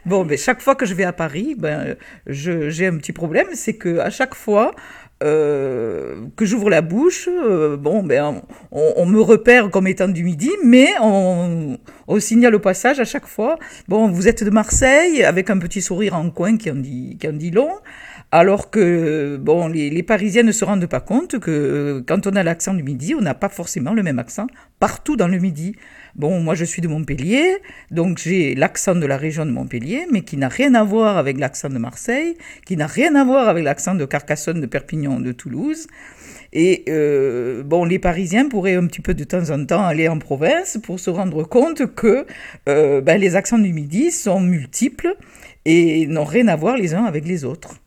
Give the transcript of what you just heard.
Bon, ben, chaque fois que je vais à Paris, j'ai un petit problème, c'est que à chaque fois que j'ouvre la bouche, on me repère comme étant du Midi, mais on signale au passage à chaque fois, bon, vous êtes de Marseille, avec un petit sourire en coin qui en dit long. Alors que bon, les Parisiens ne se rendent pas compte que quand on a l'accent du Midi, on n'a pas forcément le même accent partout dans le Midi. Bon, moi je suis de Montpellier, donc j'ai l'accent de la région de Montpellier, mais qui n'a rien à voir avec l'accent de Marseille, qui n'a rien à voir avec l'accent de Carcassonne, de Perpignan, de Toulouse. Et bon, les Parisiens pourraient un petit peu de temps en temps aller en province pour se rendre compte que les accents du Midi sont multiples et n'ont rien à voir les uns avec les autres.